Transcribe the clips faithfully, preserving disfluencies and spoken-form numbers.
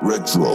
Retro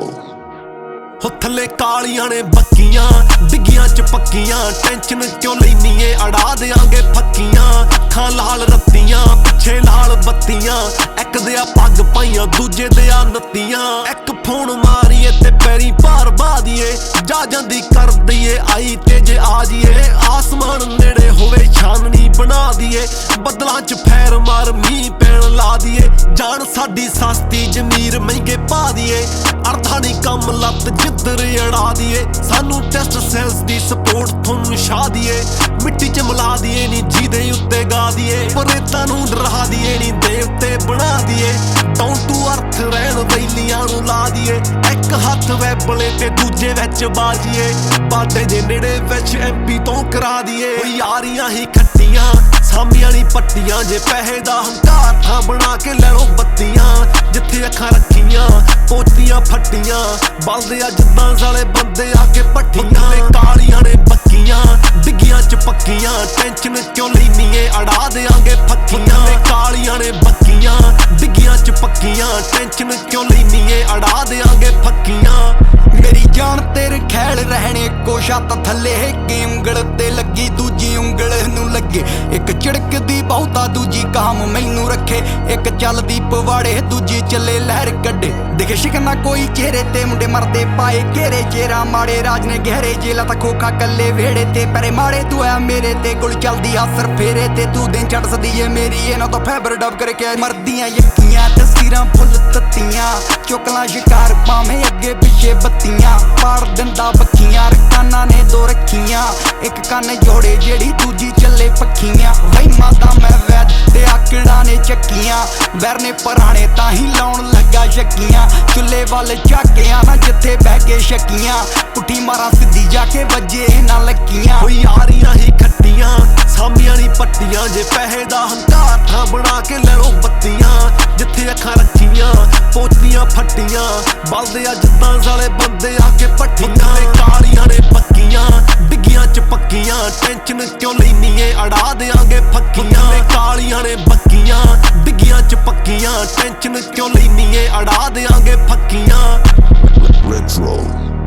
ਹੋ ਥੱਲੇ ਕਾਲੀਆਂ ਨੇ ਬੱਕੀਆਂ ਡਿੱਗੀਆਂ ਚ ਪੱਕੀਆਂ ਟੈਨਸ਼ਨ ਕਿਉਂ ਲੈਨੀ ਏ ਅੜਾ ਦੇਾਂਗੇ ਫੱਕੀਆਂ ਅੱਖਾਂ ਲਾਲ ਰੱਤੀਆਂ ਪਿੱਛੇ ਲਾਲ ਬੱਤੀਆਂ ਇੱਕ ਦੇ ਆ ਪੱਗ ਪਾਈਆਂ ਦੂਜੇ ਦੇ ਆ ਨੱਤੀਆਂ ਇੱਕ ਫੋਨ ਮਾਰੀਏ ਤੇ ਪੈਰੀ ਭਾਰ ਬਾਦੀਏ ਜਾ ਜਾਂਦੀ ਕਰ ਦਈਏ ਆਈ ਤੇ ਜੇ ਆ ਜੀਏ ਆਸਮਾਨ ਨੇੜੇ ਹੋਵੇ ਛਾਨਣੀ ਬਣਾ ਦਈਏ ਬੱਦਲਾਂ ਚ ਫੈਰ ਮਾਰ ਮੀਂਹ ਪੈਣ ਲਾ ਦਈਏ ਜਾਨ ਸਾਡੀ ਸਸਤੀ ਜ਼ਮੀਰ ਮਹਿੰਗੇ ਪਾ ਦਈਏ ਅਰਥਾਂ ਨੀ ਕੰਮ ਲੱਤ ਜਿੱਧਰ ਅੜਾ ਦਈਏ ਸਾਨੂੰ ਟੈਸਟ ਸੈਲਸ ਦੀ ਸਪੋਰਟ ਤੁਹਾਨੂੰ ਛਾ ਦਈਏ ਮਿੱਟੀ ਚ ਮਿਲਾ ਦਈਏ ਨੀ ਜਿਹਦੇ ਉੱਤੇ ਗਾ ਦਈਏ ਪਰੇਤਾਂ ਨੂੰ ਡਰਾ ਦਈਏ ਨੀ ਦੇਵਤੇ ਬਣਾ ਦਈਏ ਡਾਊਨ ਟੂ ਅਰਥ ਰਹਿਣ ਵੈਲੀਆਂ ਨੂੰ ਲਾ ਦਈਏ ਇੱਕ ਹੱਥ ਵੈਬਲੇ ਤੇ ਦੂਜੇ ਵਿੱਚ ਬਾਜੀਏ ਬਾਡੇ ਦੇ ਨੇੜੇ ਵਿੱਚ ਐਮਪੀ ਤੋਂ ਕਰਾ ਦਈਏ ਯਾਰੀਆਂ ਹੀ ਖੱਟੀਆਂ ਸਾਮੀਆਂ ਨੀ ਪੱਟੀਆਂ ਜੇ ਪੈਸੇ ਦਾ ਹੰਕਾਰ ਥਾਂ ਬਣਾ ਕੇ ਲੈ ਲੋ ਬੱਤੀਆਂ ਜਿੱਥੇ ਅੱਖਾਂ ਰੱਖੀਆਂ ਪੋਤੀਆਂ ਫੱਟੀਆਂ ਬਲਦੇ ਆ ਜਿੱਦਾਂ ਸਾਲੇ ਬੰਦੇ ਆ ਕੇ ਪੱਠੀਆਂ ਤੇ ਕਾਲੀਆਂ ਨੇ ਬੱਕੀਆਂ ਡਿੱਗੀਆਂ ਚ ਪੱਕੀਆਂ ਟੈਨਸ਼ਨ ਕਿਉਂ ਲੈਨੀ ਏ ਅੜਾ ਦੇਾਂਗੇ ਫੱਕੀਆਂ ਤੇ ਕਾਲੀਆਂ ਨੇ ਬੱਕੀਆਂ ਡਿੱਗੀਆਂ ਚ ਪੱਕੀਆਂ ਟੈਨਸ਼ਨ ਕਿਉਂ ਲੈਨੀ ਏ ਅੜਾ ਦੇਾਂਗੇ ਫੱਕੀਆਂ ਮੇਰੀ ਜਾਨ ਤੇਰੇ ਖੈਲ ਰਹਿਣੇ ਇੱਕੋ ਛੱਤ ਥੱਲੇ ਇੱਕ ਉਂਗਲ ਤੇ ਲੱਗੀ ਦੂਜੀ ਉਂਗਲ ਨੂੰ ਲੱਗੇ ਇੱਕ ਝਿੜਕਦੀ ਬਹੁਤਾ ਦੂਜੀ ਕਾਮ ਮੈਨੂੰ ਰੱਖੇ ਇੱਕ ਚੱਲਦੀ ਪਵਾੜੇ ਦੂਜੀ ਚੱਲੇ ਲਹਿਰ ਕੱਢੇ ਦਿਖੇ ਸ਼ਿਕਨਾ ਕੋਈ ਚਿਹਰੇ ਤੇ ਮੁੰਡੇ ਮਰਦੇ ਪਾਏ ਘੇਰੇ ਚਿਹਰਾ ਮਾੜੇ ਰਾਜ ਨੇ ਗਹਿਰੇ ਜੇਲਾ ਤਾਂ ਖੋਖਾ ਕੱਲੇ ਵਿਹੜੇ ਤੇ ਪਰੇ ਮਾੜੇ ਤੂੰ ਆ ਮੇਰੇ ਤੇ ਗੁਲ ਚੱਲਦੀ ਆਸਰ ਫੇਰੇ ਤੇ ਤੂੰ ਦਿਨ ਚੜਸਦੀ ਏ ਮੇਰੀ ਇਹਨਾਂ ਤੋਂ ਫੈਬਰ ਡੱਬ ਕਰਕੇ ਮਰਦੀਆਂ ਯੱਕੀਆਂ ਤਸਵੀਰਾਂ ਫੁੱਲ ਤੱਤੀਆਂ ਚੁਕਲਾਂ ਸ਼ਿਕਾਰ ਪਾਵੇਂ ਅੱਗੇ ਪਿੱਛੇ ਬੱਤੀਆਂ ਪਾੜ ਦਿੰਦਾ ਬੱਕੀਆਂ ਰਕਾਨਾਂ ਨੇ ਦੋ ਰੱਖੀਆਂ ਇੱਕ ਕੰਨ ਜੋੜੇ ਜਿਹੜੀ ਦੂਜੀ ਚੱਲੇ ਪੱਖੀਆਂ ਵਹਿਮਾਂ ਦਾ ਮੈਂ ਵੈਦ ਤੇ ਆਕੜਾਂ ਨੇ ਚੱਕੀਆਂ ਵੈਰ ਨੇ ਪਰਾਣੇ ਤਾਂ ਹੀ ਲਾਉਣ ਲੱਗਾ ਸ਼ੱਕੀਆਂ ਚੁੱਲੇ ਵੱਲ ਝਾਕਿਆਂ ਨਾ ਜਿੱਥੇ ਬਹਿ ਕੇ ਸ਼ੱਕੀਆਂ ਪੁੱਠੀ ਮਾਰਾਂ ਸਿੱਧੀ ਜਾ ਕੇ ਵੱਜੇ ਨਾ ਲੱਕੀਆਂ ਹੋਈ ਯਾਰੀਆਂ ਹੀ ਖੱਟੀਆਂ ਸਾਮੀਆਂ ਨੀ ਪੱਟੀਆਂ ਜੇ ਪੈਸੇ ਦਾ ਹੰਕਾਰ ਥਾਂ ਬਣਾ ਕੇ ਲੈ ਲੋ ਬੱਤੀਆਂ ਜਿੱਥੇ ਅੱਖਾਂ ਰੱਖੀਆਂ ਪੋਤੀਆਂ ਫੱਟੀਆਂ ਬਲਦੇ ਆ ਜਿੱਦਾਂ ਸਾਲੇ ਬੰਦੇ ਆ ਕੇ ਪੱਠੀਆਂ ਤੇ ਕਾਲੀਆਂ ਨੇ ਬੱਕੀਆਂ ਡਿੱਗੀਆਂ ਚ ਪੱਕੀਆਂ ਟੈਨਸ਼ਨ ਕਿਉਂ ਲੈਨੀ ਏ ਅੜਾ ਦੇਾਂਗੇ ਫੱਕੀਆਂ ਤੇ ਕਾਲੀਆਂ ਨੇ ਬੱਕੀਆਂ ਡਿੱਗੀਆਂ ਚ ਪੱਕੀਆਂ ਟੈਨਸ਼ਨ ਕਿਉਂ ਲੈਨੀ ਏ ਅੜਾ ਦੇਾਂਗੇ ਫੱਕੀਆਂ Retro